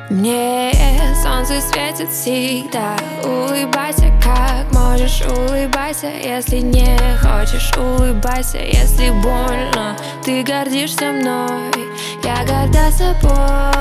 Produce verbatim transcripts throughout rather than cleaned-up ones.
Мне солнце светит всегда. Улыбайся, как можешь, улыбайся. Если не хочешь, улыбайся. Если больно, ты гордишься мной, я горда собой.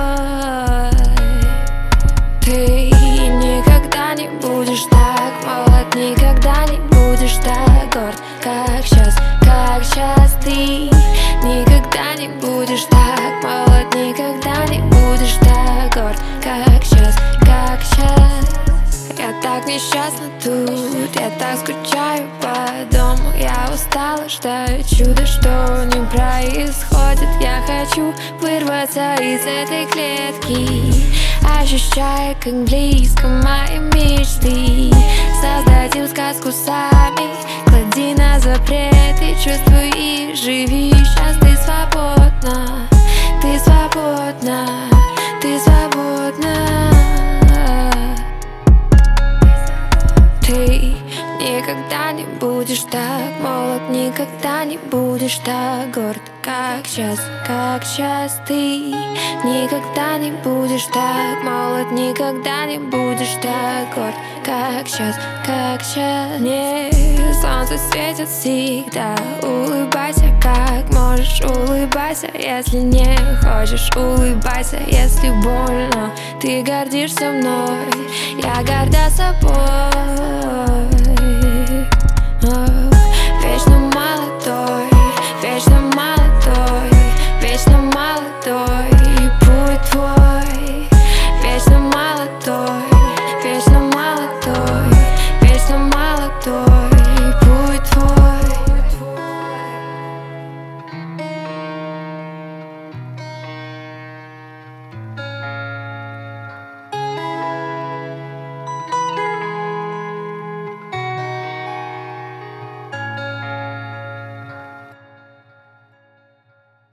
Ты никогда не будешь так молод, никогда не будешь так горд, как сейчас, как сейчас. Ты никогда не будешь так молод, никогда не будешь так горд, как сейчас, как сейчас. Я так несчастна тут, я так скучаю по дому. Я устала ждать чуда, что не происходит. Я хочу вырваться из этой клетки, ощущая, как близко мои мечты. Создадим сказку сами, клади на запреты, чувствуй и живи. Сейчас ты свободна, ты свободна, ты свободна. Ты никогда не будешь так молод, никогда не будешь так горд, как сейчас, как сейчас. Ты никогда не будешь так молод, никогда не будешь так горд, как сейчас, как сейчас. Мне солнце светит всегда. Улыбайся, как можешь, улыбайся. Если не хочешь, улыбайся. Если больно, ты гордишься мной, я горда собой.